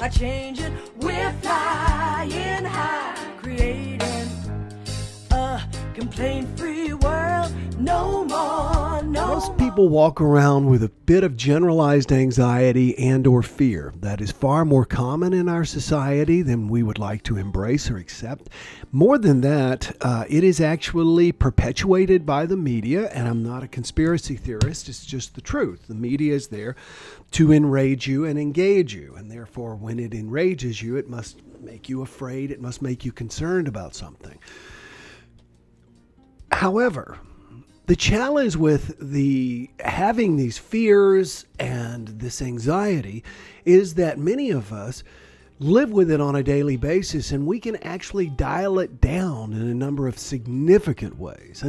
are changing. We're flying high, creating a complaint-free world. No more, no Most people walk around with a bit of generalized anxiety and or fear. That is far more common in our society than we would like to embrace or accept. More than that, it is actually perpetuated by the media, and I'm not a conspiracy theorist, it's just the truth. The media is there to enrage you and engage you, and therefore when it enrages you, it must make you afraid, it must make you concerned about something. However, the challenge with having these fears and this anxiety is that many of us live with it on a daily basis, and we can actually dial it down in a number of significant ways.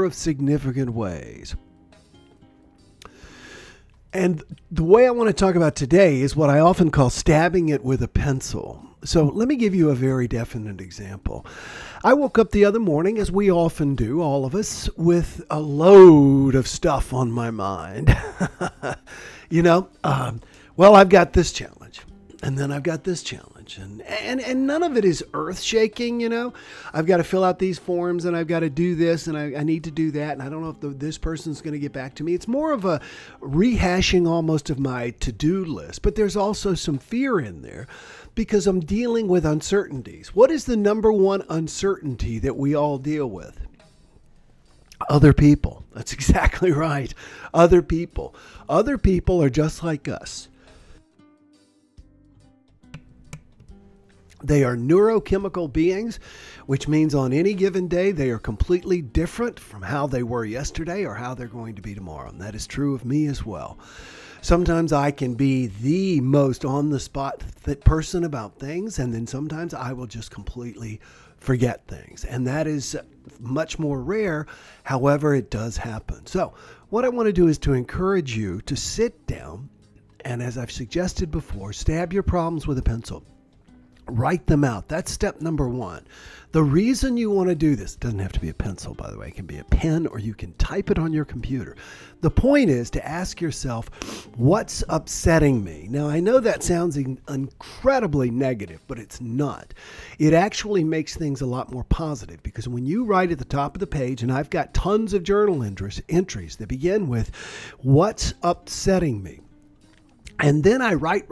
And the way I want to talk about today is what I often call stabbing it with a pencil. So let me give you a very definite example. I woke up the other morning, as we often do, all of us, with a load of stuff on my mind. Well, I've got this challenge, and then I've got this challenge, and none of it is earth-shaking, I've got to fill out these forms, and I've got to do this, and I need to do that, and I don't know if this person's going to get back to me. It's more of a rehashing almost of my to-do list, but there's also some fear in there because I'm dealing with uncertainties. What is the number one uncertainty that we all deal with? Other people. That's exactly right. Other people. Other people are just like us. They are neurochemical beings, which means on any given day, they are completely different from how they were yesterday or how they're going to be tomorrow. And that is true of me as well. Sometimes I can be the most on-the-spot person about things, and then sometimes I will just completely forget things. And that is much more rare. However, it does happen. So what I want to do is to encourage you to sit down and, as I've suggested before, stab your problems with a pencil. Write them out. That's step number one. The reason you want to do this, doesn't have to be a pencil, by the way. It can be a pen, or you can type it on your computer. The point is to ask yourself, what's upsetting me? Now, I know that sounds incredibly negative, but it's not. It actually makes things a lot more positive, because when you write at the top of the page, and I've got tons of journal entries that begin with, what's upsetting me? And then I write,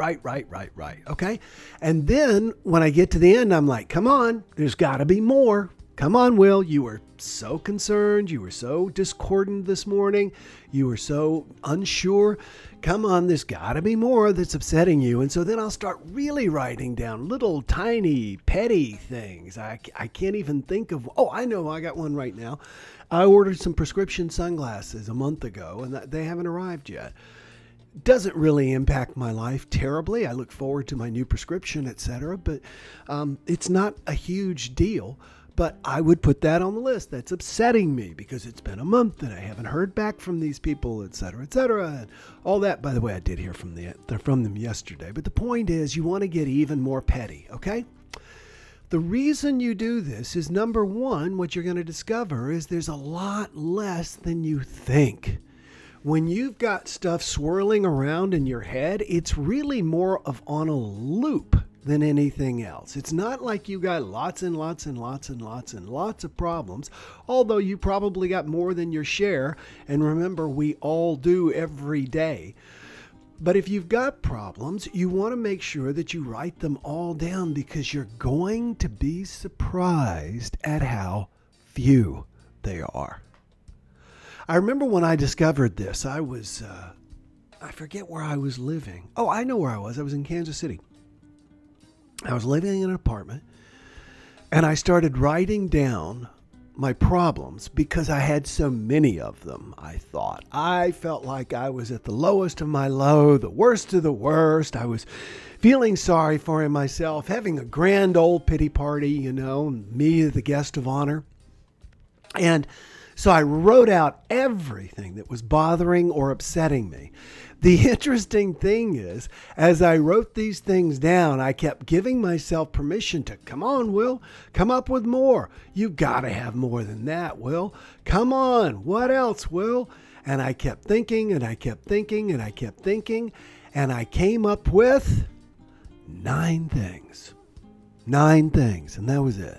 okay? And then when I get to the end, I'm like, come on, there's got to be more. Come on, Will, you were so concerned. You were so discordant this morning. You were so unsure. Come on, there's got to be more that's upsetting you. And so then I'll start really writing down little tiny petty things. I can't even think of, I know, I got one right now. I ordered some prescription sunglasses a month ago, and they haven't arrived yet. Doesn't really impact my life terribly. I look forward to my new prescription, etc. But it's not a huge deal. But I would put that on the list. That's upsetting me because it's been a month and I haven't heard back from these people, etc., etc. And all that. By the way, I did hear from them yesterday. But the point is, you want to get even more petty, okay? The reason you do this is, number one, what you're going to discover is there's a lot less than you think. When you've got stuff swirling around in your head, it's really more of on a loop than anything else. It's not like you got lots and lots and lots and lots and lots of problems, although you probably got more than your share. And remember, we all do every day. But if you've got problems, you want to make sure that you write them all down, because you're going to be surprised at how few they are. I remember when I discovered this, I forget where I was living. Oh, I know where I was. I was in Kansas City. I was living in an apartment, and I started writing down my problems because I had so many of them, I thought. I felt like I was at the lowest of my low, the worst of the worst. I was feeling sorry for myself, having a grand old pity party, me the guest of honor. And so I wrote out everything that was bothering or upsetting me. The interesting thing is, as I wrote these things down, I kept giving myself permission to, come on, Will, come up with more. You've got to have more than that, Will. Come on, what else, Will? And I kept thinking, and I kept thinking, and I kept thinking, and I came up with 9 things. 9 things, and that was it.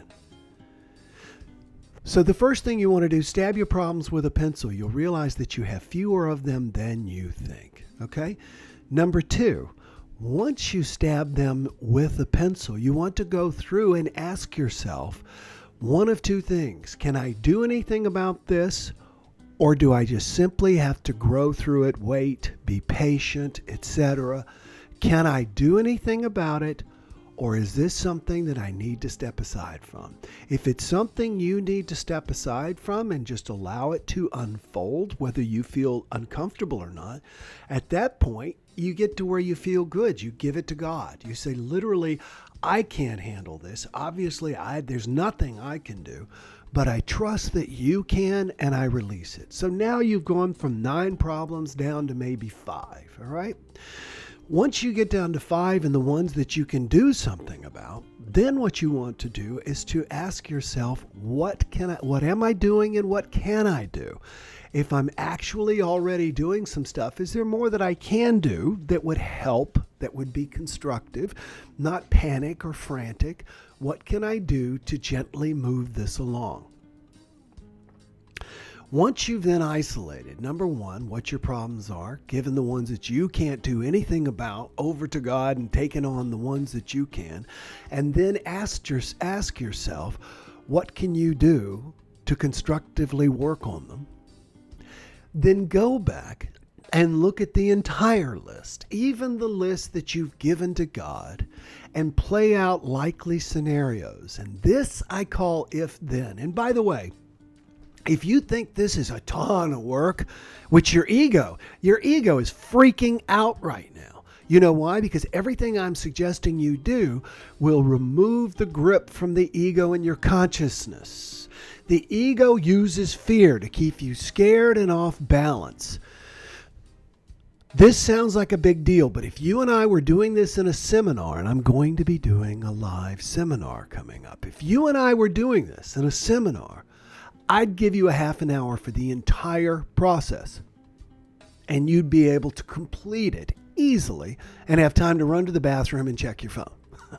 So the first thing you want to do, stab your problems with a pencil. You'll realize that you have fewer of them than you think. Okay? Number 2, once you stab them with a pencil, you want to go through and ask yourself one of 2 things. Can I do anything about this? Or do I just simply have to grow through it, wait, be patient, etc.? Can I do anything about it? Or is this something that I need to step aside from? If it's something you need to step aside from and just allow it to unfold, whether you feel uncomfortable or not, at that point, you get to where you feel good. You give it to God. You say, literally, I can't handle this. Obviously, there's nothing I can do, but I trust that you can, and I release it. So now you've gone from 9 problems down to maybe 5, all right? Once you get down to 5 and the ones that you can do something about, then what you want to do is to ask yourself, what am I doing and what can I do? If I'm actually already doing some stuff, is there more that I can do that would help, that would be constructive, not panic or frantic? What can I do to gently move this along? Once you've then isolated, number 1, what your problems are, given the ones that you can't do anything about, over to God and taken on the ones that you can, and then ask yourself, what can you do to constructively work on them? Then go back and look at the entire list, even the list that you've given to God, and play out likely scenarios. And this I call if-then. And by the way, if you think this is a ton of work, which your ego is freaking out right now. You know why? Because everything I'm suggesting you do will remove the grip from the ego in your consciousness. The ego uses fear to keep you scared and off balance. This sounds like a big deal, but if you and I were doing this in a seminar, and I'm going to be doing a live seminar coming up. If you and I were doing this in a seminar, I'd give you a half an hour for the entire process, and you'd be able to complete it easily and have time to run to the bathroom and check your phone.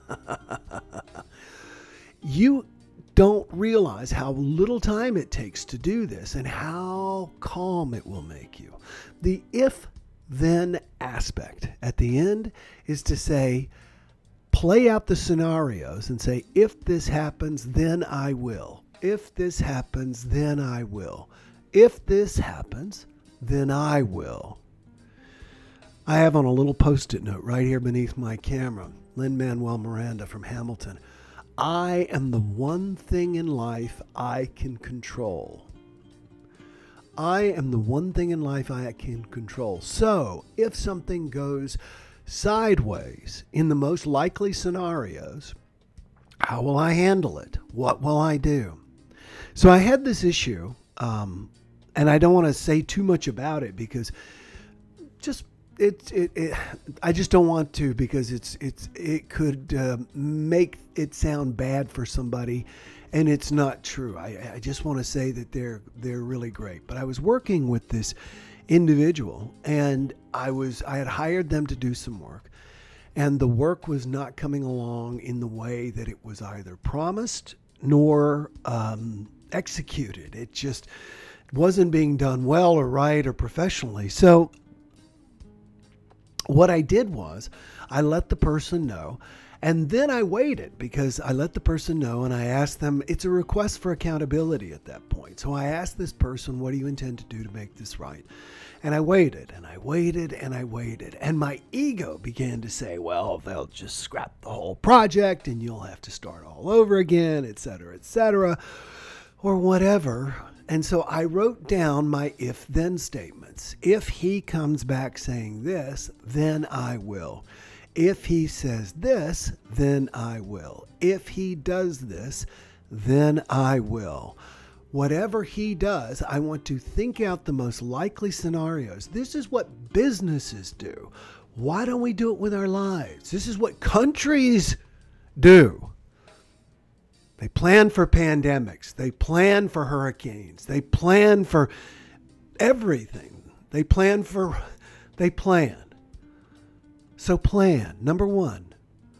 You don't realize how little time it takes to do this and how calm it will make you. The if-then aspect at the end is to say, play out the scenarios and say, if this happens, then I will. If this happens, then I will. If this happens, then I will. I have on a little Post-it note right here beneath my camera, Lin-Manuel Miranda from Hamilton. I am the one thing in life I can control. I am the one thing in life I can control. So if something goes sideways in the most likely scenarios, how will I handle it? What will I do? So I had this issue, and I don't want to say too much about it because I just don't want to, because it could make it sound bad for somebody, and it's not true. I just want to say that they're really great. But I was working with this individual, and I had hired them to do some work, and the work was not coming along in the way that it was either promised nor executed. It just wasn't being done well or right or professionally. So what I did was I let the person know, and then I waited, because I let the person know and I asked them, it's a request for accountability at that point. So I asked this person, what do you intend to do to make this right? And I waited and I waited and I waited. And my ego began to say, well, they'll just scrap the whole project and you'll have to start all over again, et cetera, or whatever. And so I wrote down my if-then statements. If he comes back saying this, then I will. If he says this, then I will. If he does this, then I will. Whatever he does, I want to think out the most likely scenarios. This is what businesses do. Why don't we do it with our lives? This is what countries do. They plan for pandemics. They plan for hurricanes. They plan for everything. They plan. So plan. Number 1,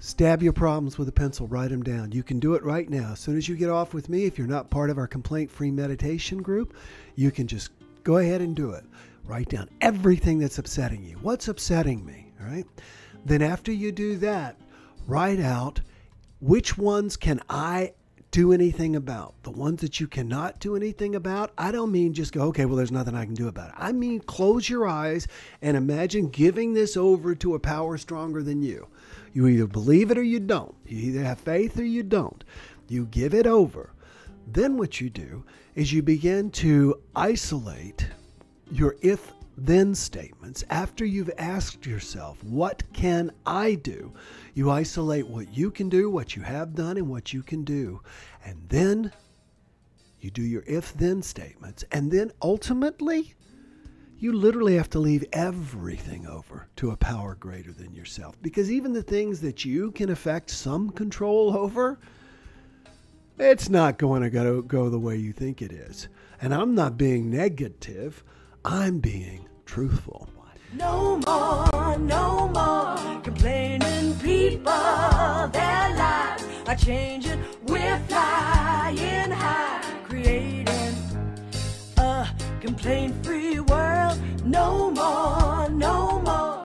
Stab your problems with a pencil. Write them down. You can do it right now. As soon as you get off with me, if you're not part of our complaint-free meditation group, you can just go ahead and do it. Write down everything that's upsetting you. What's upsetting me, all right? Then after you do that, write out which ones can I do anything about. The ones that you cannot do anything about, I don't mean just go, okay, well, there's nothing I can do about it. I mean, close your eyes and imagine giving this over to a power stronger than you. You either believe it or you don't. You either have faith or you don't. You give it over. Then what you do is you begin to isolate your if-then statements. After you've asked yourself, what can I do? You isolate what you can do, what you have done, and what you can do. And then you do your if-then statements. And then ultimately, you literally have to leave everything over to a power greater than yourself. Because even the things that you can affect some control over, it's not going to go the way you think it is. And I'm not being negative. I'm being truthful. No more complaining people. Their lives are changing.